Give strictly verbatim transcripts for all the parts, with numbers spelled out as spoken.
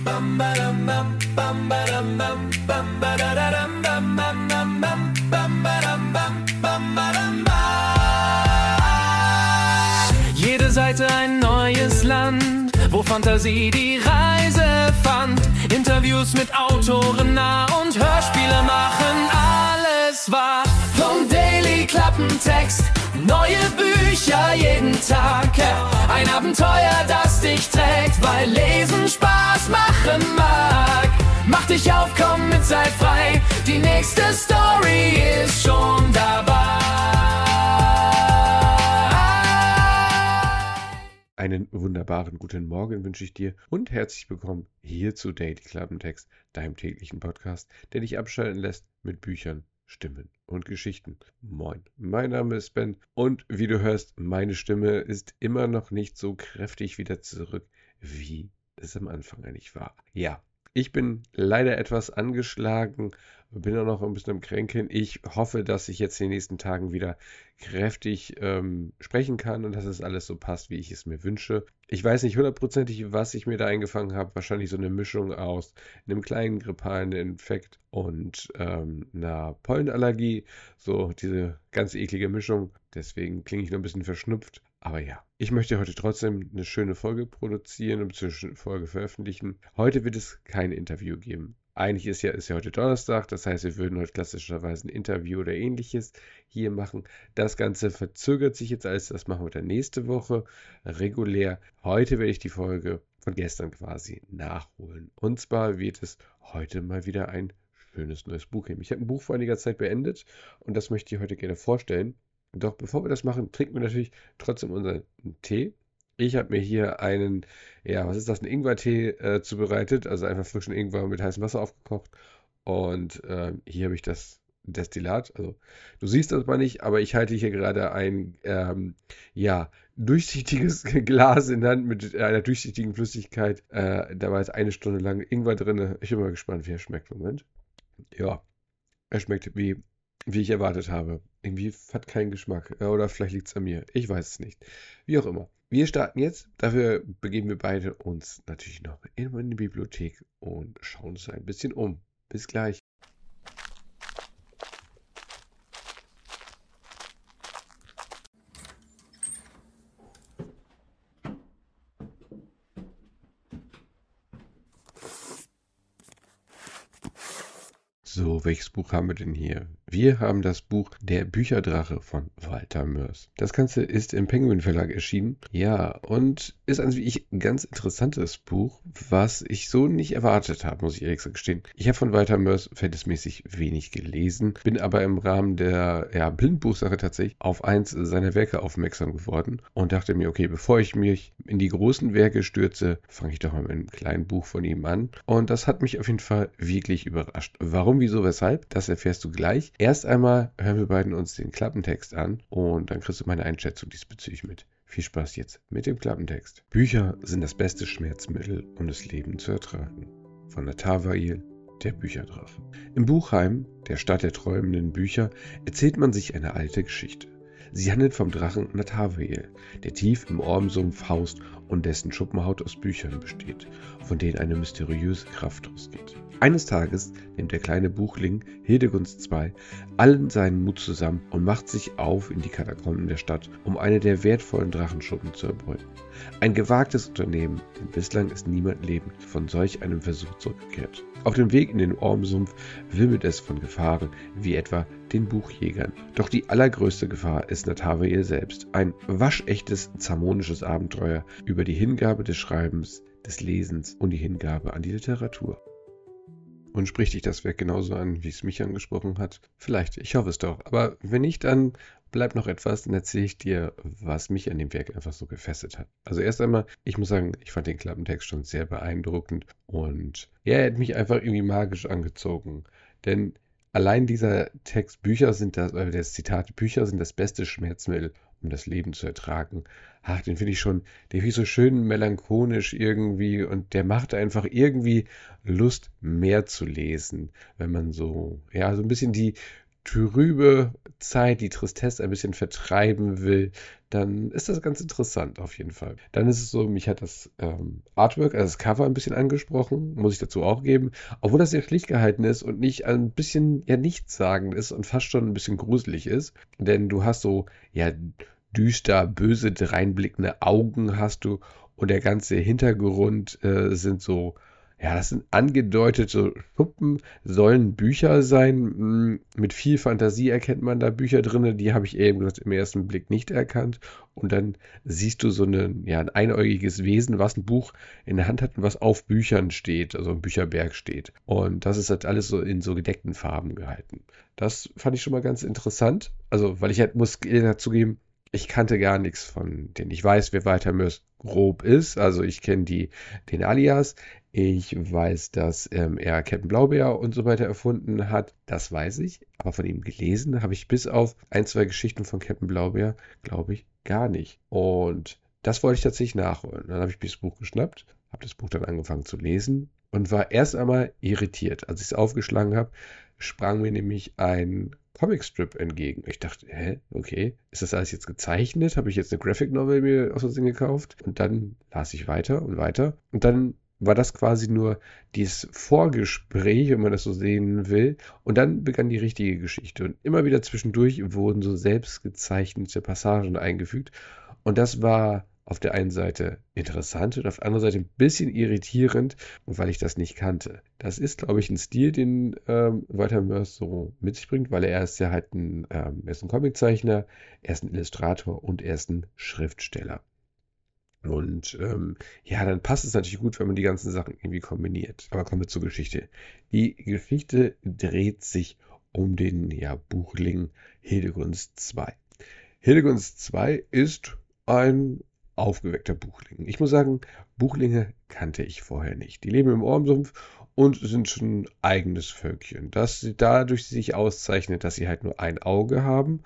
Bam badam bam, bam badam bam, bam badadadam bam bam bam bam, bam badam bam, bam badam bam. Jede Seite ein neues Land, wo Fantasie die Reise fand. Interviews mit Autoren nah und Hörspiele machen alles wahr. Vom Daily Klappentext, neue Bücher jeden Tag. Ein Abenteuer, das dich trägt, weil Lesen Spaß machen mag. Mach dich auf, komm mit, sei frei. Die nächste Story ist schon dabei. Einen wunderbaren guten Morgen wünsche ich dir und herzlich willkommen hier zu Daily Klappentext, deinem täglichen Podcast, der dich abschalten lässt mit Büchern, Stimmen und Geschichten. Moin, mein Name ist Ben und wie du hörst, meine Stimme ist immer noch nicht so kräftig wieder zurück, wie es am Anfang eigentlich war. Ja, ich bin leider etwas angeschlagen, bin auch noch ein bisschen am Kränkeln. Ich hoffe, dass ich jetzt in den nächsten Tagen wieder kräftig ähm, sprechen kann und dass es alles so passt, wie ich es mir wünsche. Ich weiß nicht hundertprozentig, was ich mir da eingefangen habe. Wahrscheinlich so eine Mischung aus einem kleinen grippalen Infekt und ähm, einer Pollenallergie. So diese ganz eklige Mischung. Deswegen klinge ich noch ein bisschen verschnupft. Aber ja, ich möchte heute trotzdem eine schöne Folge produzieren und eine schöne Folge veröffentlichen. Heute wird es kein Interview geben. Eigentlich ist ja, ist ja heute Donnerstag, das heißt, wir würden heute klassischerweise ein Interview oder ähnliches hier machen. Das Ganze verzögert sich jetzt alles, das machen wir dann nächste Woche regulär. Heute werde ich die Folge von gestern quasi nachholen. Und zwar wird es heute mal wieder ein schönes neues Buch geben. Ich habe ein Buch vor einiger Zeit beendet und das möchte ich heute gerne vorstellen. Doch bevor wir das machen, trinken wir natürlich trotzdem unseren Tee. Ich habe mir hier einen, ja, was ist das, einen Ingwertee äh, zubereitet, also einfach frischen Ingwer mit heißem Wasser aufgekocht. Und äh, hier habe ich das Destillat, also du siehst das mal nicht, aber ich halte hier gerade ein, ähm, ja, durchsichtiges Glas in der Hand mit einer durchsichtigen Flüssigkeit. Äh, da war jetzt eine Stunde lang Ingwer drin. Ich bin mal gespannt, wie er schmeckt. Moment. Ja, er schmeckt wie, wie ich erwartet habe. Irgendwie hat keinen Geschmack. Oder vielleicht liegt es an mir. Ich weiß es nicht. Wie auch immer. Wir starten jetzt. Dafür begeben wir beide uns natürlich noch in meine Bibliothek und schauen uns ein bisschen um. Bis gleich. So, welches Buch haben wir denn hier? Wir haben das Buch Der Bücherdrache von Walter Mörs. Das Ganze ist im Penguin Verlag erschienen. Ja, und ist an sich ein ganz interessantes Buch, was ich so nicht erwartet habe, muss ich ehrlich gestehen. Ich habe von Walter Mörs verhältnismäßig wenig gelesen, bin aber im Rahmen der ja, Blindbuchsache tatsächlich auf eins seiner Werke aufmerksam geworden und dachte mir, okay, bevor ich mich in die großen Werke stürze, fange ich doch mal mit einem kleinen Buch von ihm an. Und das hat mich auf jeden Fall wirklich überrascht. Warum, wieso, weshalb? Das erfährst du gleich. Erst einmal hören wir beiden uns den Klappentext an und dann kriegst du meine Einschätzung diesbezüglich mit. Viel Spaß jetzt mit dem Klappentext. Bücher sind das beste Schmerzmittel, um das Leben zu ertragen. Von Natavael, der Bücherdrache. Im Buchheim, der Stadt der träumenden Bücher, erzählt man sich eine alte Geschichte. Sie handelt vom Drachen Natavael, der tief im Ormsumpf haust und dessen Schuppenhaut aus Büchern besteht, von denen eine mysteriöse Kraft ausgeht. Eines Tages nimmt der kleine Buchling Hildegunst der Zweite allen seinen Mut zusammen und macht sich auf in die Katakomben der Stadt, um eine der wertvollen Drachenschuppen zu erbeuten. Ein gewagtes Unternehmen, denn bislang ist niemand lebend von solch einem Versuch zurückgekehrt. Auf dem Weg in den Ormsumpf wimmelt es von Gefahren, wie etwa den Buchjägern. Doch die allergrößte Gefahr ist Natavael selbst, ein waschechtes, zamonisches Abenteuer über die Hingabe des Schreibens, des Lesens und die Hingabe an die Literatur. Und spricht dich das Werk genauso an, wie es mich angesprochen hat? Vielleicht, ich hoffe es doch. Aber wenn nicht, dann bleibt noch etwas, dann erzähle ich dir, was mich an dem Werk einfach so gefesselt hat. Also erst einmal, ich muss sagen, ich fand den Klappentext schon sehr beeindruckend und ja, er hat mich einfach irgendwie magisch angezogen. Denn allein dieser Text, Bücher sind das, oder das Zitat, Bücher sind das beste Schmerzmittel, um das Leben zu ertragen. Ach, den finde ich schon, den finde ich so schön melancholisch irgendwie und der macht einfach irgendwie Lust, mehr zu lesen, wenn man so, ja, so ein bisschen die trübe Zeit, die Tristesse ein bisschen vertreiben will, dann ist das ganz interessant auf jeden Fall. Dann ist es so, mich hat das ähm, Artwork, also das Cover ein bisschen angesprochen, muss ich dazu auch geben, obwohl das sehr schlicht gehalten ist und nicht ein bisschen ja nichtssagend ist und fast schon ein bisschen gruselig ist, denn du hast so ja düster, böse, dreinblickende Augen hast du und der ganze Hintergrund äh, sind so, ja, das sind angedeutete Schuppen, sollen Bücher sein. Mm, Mit viel Fantasie erkennt man da Bücher drin, die habe ich eben gesagt im ersten Blick nicht erkannt. Und dann siehst du so eine, ja, ein einäugiges Wesen, was ein Buch in der Hand hat und was auf Büchern steht, also im Bücherberg steht. Und das ist halt alles so in so gedeckten Farben gehalten. Das fand ich schon mal ganz interessant. Also, weil ich halt muss dazu geben, ich kannte gar nichts von denen. Ich weiß, wer Walter Mörs grob ist. Also ich kenne die, den Alias. Ich weiß, dass ähm, er Captain Blaubeer und so weiter erfunden hat. Das weiß ich. Aber von ihm gelesen habe ich bis auf ein, zwei Geschichten von Captain Blaubeer, glaube ich, gar nicht. Und das wollte ich tatsächlich nachholen. Dann habe ich mir das Buch geschnappt, habe das Buch dann angefangen zu lesen und war erst einmal irritiert. Als ich es aufgeschlagen habe, sprang mir nämlich ein Comicstrip entgegen. Ich dachte, hä, okay, ist das alles jetzt gezeichnet? Habe ich jetzt eine Graphic Novel mir aus Versehen gekauft? Und dann las ich weiter und weiter. Und dann war das quasi nur dieses Vorgespräch, wenn man das so sehen will. Und dann begann die richtige Geschichte. Und immer wieder zwischendurch wurden so selbst gezeichnete Passagen eingefügt. Und das war auf der einen Seite interessant und auf der anderen Seite ein bisschen irritierend, weil ich das nicht kannte. Das ist, glaube ich, ein Stil, den ähm, Walter Mörs so mit sich bringt, weil er ist ja halt ein, ähm, er ist ein Comiczeichner, er ist ein Illustrator und er ist ein Schriftsteller. Und ähm, ja, dann passt es natürlich gut, wenn man die ganzen Sachen irgendwie kombiniert. Aber kommen wir zur Geschichte. Die Geschichte dreht sich um den ja, Buchling Hildegunst zwei. Hildegunst zwei ist ein aufgeweckter Buchling. Ich muss sagen, Buchlinge kannte ich vorher nicht. Die leben im Ohrensumpf und sind schon ein eigenes Völkchen, das sie dadurch sich auszeichnet, dass sie halt nur ein Auge haben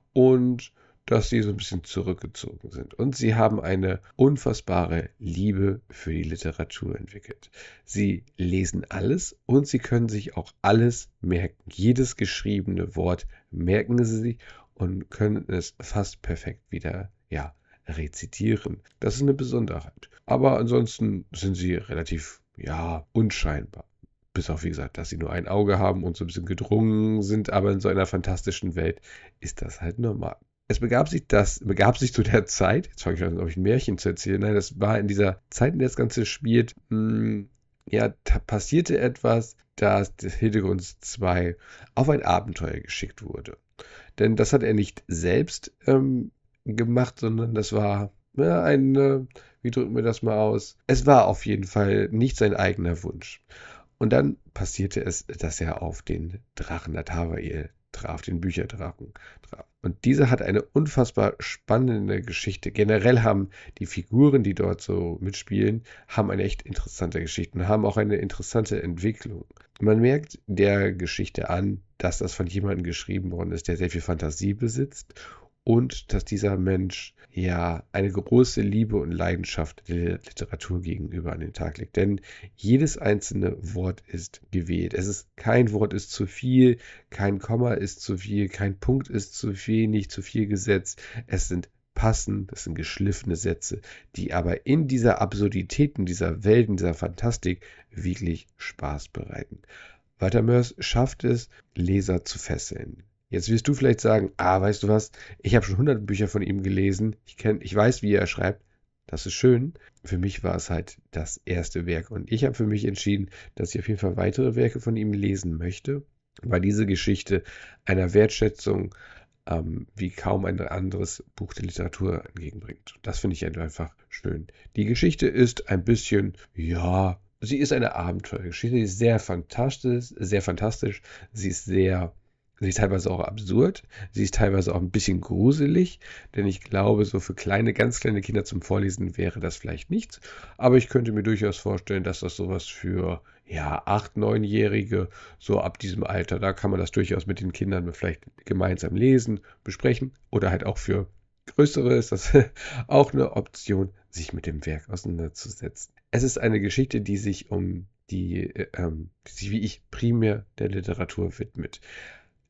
und dass sie so ein bisschen zurückgezogen sind. Und sie haben eine unfassbare Liebe für die Literatur entwickelt. Sie lesen alles und sie können sich auch alles merken. Jedes geschriebene Wort merken sie sich und können es fast perfekt wieder, ja, rezitieren. Das ist eine Besonderheit. Aber ansonsten sind sie relativ, ja, unscheinbar. Bis auf, wie gesagt, dass sie nur ein Auge haben und so ein bisschen gedrungen sind, aber in so einer fantastischen Welt ist das halt normal. Es begab sich das, begab sich zu der Zeit, jetzt fange ich an, ob ich ein Märchen zu erzählen, nein, das war in dieser Zeit, in der das Ganze spielt, mh, ja, da passierte etwas, dass Hildegunst zwei auf ein Abenteuer geschickt wurde. Denn das hat er nicht selbst ähm, gemacht, sondern das war ja, ein, äh, wie drücken wir das mal aus? Es war auf jeden Fall nicht sein eigener Wunsch. Und dann passierte es, dass er auf den Drachen Natavael traf, den Bücherdrachen traf. Und dieser hat eine unfassbar spannende Geschichte. Generell haben die Figuren, die dort so mitspielen, haben eine echt interessante Geschichte und haben auch eine interessante Entwicklung. Man merkt der Geschichte an, dass das von jemandem geschrieben worden ist, der sehr viel Fantasie besitzt und dass dieser Mensch ja eine große Liebe und Leidenschaft der Literatur gegenüber an den Tag legt. Denn jedes einzelne Wort ist gewählt. Es ist, kein Wort ist zu viel, kein Komma ist zu viel, kein Punkt ist zu wenig, zu viel gesetzt. Es sind passend, das sind geschliffene Sätze, die aber in dieser Absurdität, in dieser Welt, in dieser Fantastik wirklich Spaß bereiten. Walter Mörs schafft es, Leser zu fesseln. Jetzt wirst du vielleicht sagen, ah, weißt du was, ich habe schon hundert Bücher von ihm gelesen, ich kenn, ich weiß, wie er schreibt, das ist schön. Für mich war es halt das erste Werk und ich habe für mich entschieden, dass ich auf jeden Fall weitere Werke von ihm lesen möchte, weil diese Geschichte einer Wertschätzung ähm, wie kaum ein anderes Buch der Literatur entgegenbringt. Das finde ich einfach schön. Die Geschichte ist ein bisschen, ja, sie ist eine Abenteuergeschichte, sie ist sehr fantastisch, sehr fantastisch, sie ist sehr Sie ist teilweise auch absurd, sie ist teilweise auch ein bisschen gruselig, denn ich glaube, so für kleine, ganz kleine Kinder zum Vorlesen wäre das vielleicht nichts. Aber ich könnte mir durchaus vorstellen, dass das sowas für, ja, acht-, neunjährige, so ab diesem Alter, da kann man das durchaus mit den Kindern vielleicht gemeinsam lesen, besprechen. Oder halt auch für Größere ist das auch eine Option, sich mit dem Werk auseinanderzusetzen. Es ist eine Geschichte, die sich um die, ähm, die sich wie ich primär der Literatur widmet.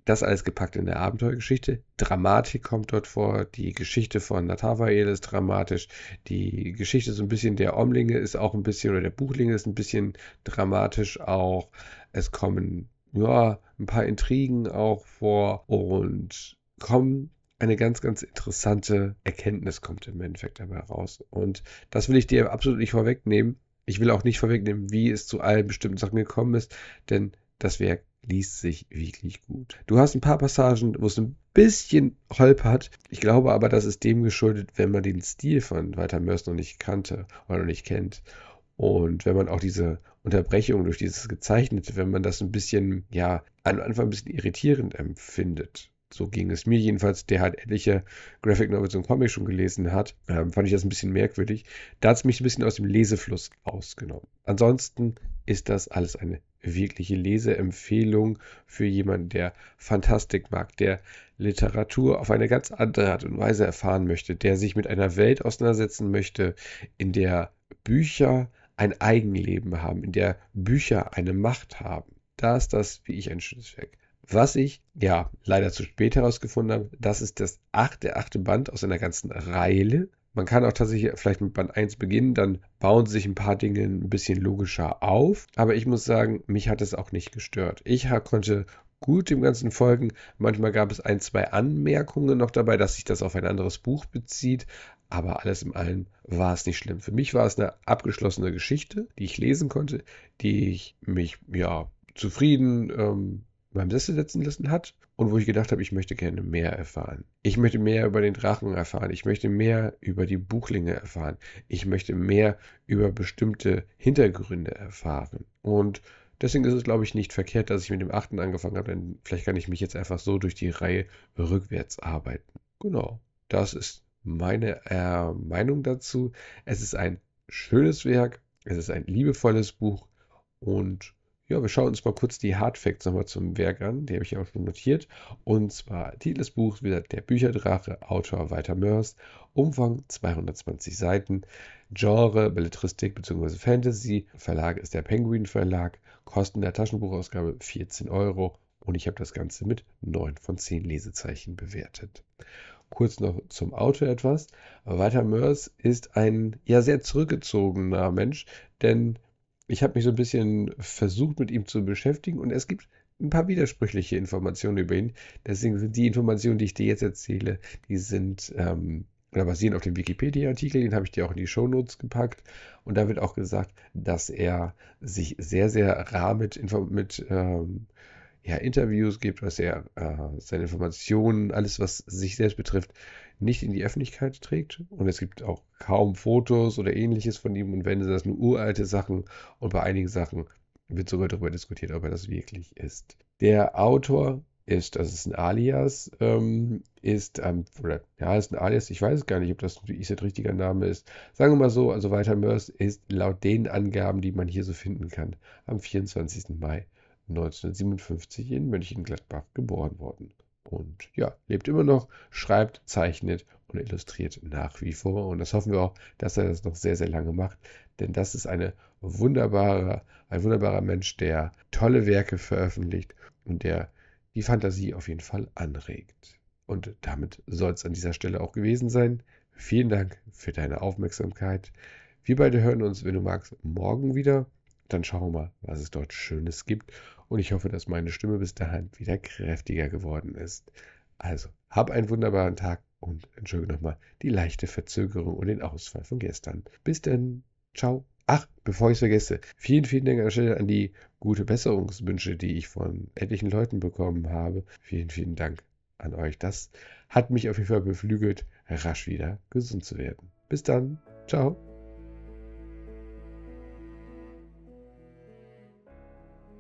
Das alles gepackt in der Abenteuergeschichte. Dramatik kommt dort vor. Die Geschichte von Natavael ist dramatisch. Die Geschichte so ein bisschen der Omlinge ist auch ein bisschen, oder der Buchlinge ist ein bisschen dramatisch auch. Es kommen, ja, ein paar Intrigen auch vor und kommen eine ganz, ganz interessante Erkenntnis kommt im Endeffekt dabei raus. Und das will ich dir absolut nicht vorwegnehmen. Ich will auch nicht vorwegnehmen, wie es zu allen bestimmten Sachen gekommen ist, denn das Werk liest sich wirklich gut. Du hast ein paar Passagen, wo es ein bisschen holpert. Ich glaube aber, das ist dem geschuldet, wenn man den Stil von Walter Mörs noch nicht kannte oder noch nicht kennt. Und wenn man auch diese Unterbrechung durch dieses Gezeichnete, wenn man das ein bisschen, ja, am Anfang ein bisschen irritierend empfindet. So ging es mir jedenfalls, der halt etliche Graphic Novels und Comics schon gelesen hat, ähm, fand ich das ein bisschen merkwürdig. Da hat es mich ein bisschen aus dem Lesefluss ausgenommen. Ansonsten ist das alles eine wirkliche Leseempfehlung für jemanden, der Fantastik mag, der Literatur auf eine ganz andere Art und Weise erfahren möchte, der sich mit einer Welt auseinandersetzen möchte, in der Bücher ein Eigenleben haben, in der Bücher eine Macht haben. Da ist das, wie ich, ein schönes Werk. Was ich, ja, leider zu spät herausgefunden habe, das ist das achte, der achte Band aus einer ganzen Reihe. Man kann auch tatsächlich vielleicht mit Band eins beginnen, dann bauen sich ein paar Dinge ein bisschen logischer auf. Aber ich muss sagen, mich hat es auch nicht gestört. Ich konnte gut dem Ganzen folgen. Manchmal gab es ein, zwei Anmerkungen noch dabei, dass sich das auf ein anderes Buch bezieht. Aber alles in allem war es nicht schlimm. Für mich war es eine abgeschlossene Geschichte, die ich lesen konnte, die ich mich, ja, zufrieden ähm, beim Sessel setzen lassen hat und wo ich gedacht habe, ich möchte gerne mehr erfahren. Ich möchte mehr über den Drachen erfahren. Ich möchte mehr über die Buchlinge erfahren. Ich möchte mehr über bestimmte Hintergründe erfahren. Und deswegen ist es, glaube ich, nicht verkehrt, dass ich mit dem achten angefangen habe, denn vielleicht kann ich mich jetzt einfach so durch die Reihe rückwärts arbeiten. Genau, das ist meine äh, Meinung dazu. Es ist ein schönes Werk, es ist ein liebevolles Buch und ja, wir schauen uns mal kurz die Hardfacts nochmal zum Werk an. Die habe ich ja auch schon notiert. Und zwar Titel des Buchs wieder Der Bücherdrache, Autor Walter Mörs, Umfang zweihundertzwanzig Seiten, Genre Belletristik bzw. Fantasy, Verlag ist der Penguin Verlag, Kosten der Taschenbuchausgabe vierzehn Euro und ich habe das Ganze mit neun von zehn Lesezeichen bewertet. Kurz noch zum Autor etwas. Walter Mörs ist ein ja sehr zurückgezogener Mensch, denn ich habe mich so ein bisschen versucht, mit ihm zu beschäftigen und es gibt ein paar widersprüchliche Informationen über ihn. Deswegen sind die Informationen, die ich dir jetzt erzähle, die sind ähm, oder basieren auf dem Wikipedia-Artikel, den habe ich dir auch in die Shownotes gepackt. Und da wird auch gesagt, dass er sich sehr, sehr rar mit, mit ähm, ja, Interviews gibt, dass er äh, seine Informationen, alles was sich selbst betrifft, nicht in die Öffentlichkeit trägt. Und es gibt auch kaum Fotos oder ähnliches von ihm. Und wenn, sind das nur uralte Sachen. Und bei einigen Sachen wird sogar darüber diskutiert, ob er das wirklich ist. Der Autor ist, das ist ein Alias, ähm, ist, ähm, oder ja, ist ein Alias, ich weiß gar nicht, ob das ein richtiger Name ist. Sagen wir mal so, also Walter Mörs ist laut den Angaben, die man hier so finden kann, am vierundzwanzigsten Mai neunzehnhundertsiebenundfünfzig in Mönchengladbach geboren worden. Und ja, lebt immer noch, schreibt, zeichnet und illustriert nach wie vor. Und das hoffen wir auch, dass er das noch sehr, sehr lange macht. Denn das ist eine wunderbare, ein wunderbarer Mensch, der tolle Werke veröffentlicht und der die Fantasie auf jeden Fall anregt. Und damit soll es an dieser Stelle auch gewesen sein. Vielen Dank für deine Aufmerksamkeit. Wir beide hören uns, wenn du magst, morgen wieder. Dann schauen wir mal, was es dort Schönes gibt. Und ich hoffe, dass meine Stimme bis dahin wieder kräftiger geworden ist. Also, hab einen wunderbaren Tag und entschuldige nochmal die leichte Verzögerung und den Ausfall von gestern. Bis dann. Ciao. Ach, bevor ich es vergesse, vielen, vielen Dank an der Stelle an die gute Besserungswünsche, die ich von etlichen Leuten bekommen habe. Vielen, vielen Dank an euch. Das hat mich auf jeden Fall beflügelt, rasch wieder gesund zu werden. Bis dann. Ciao.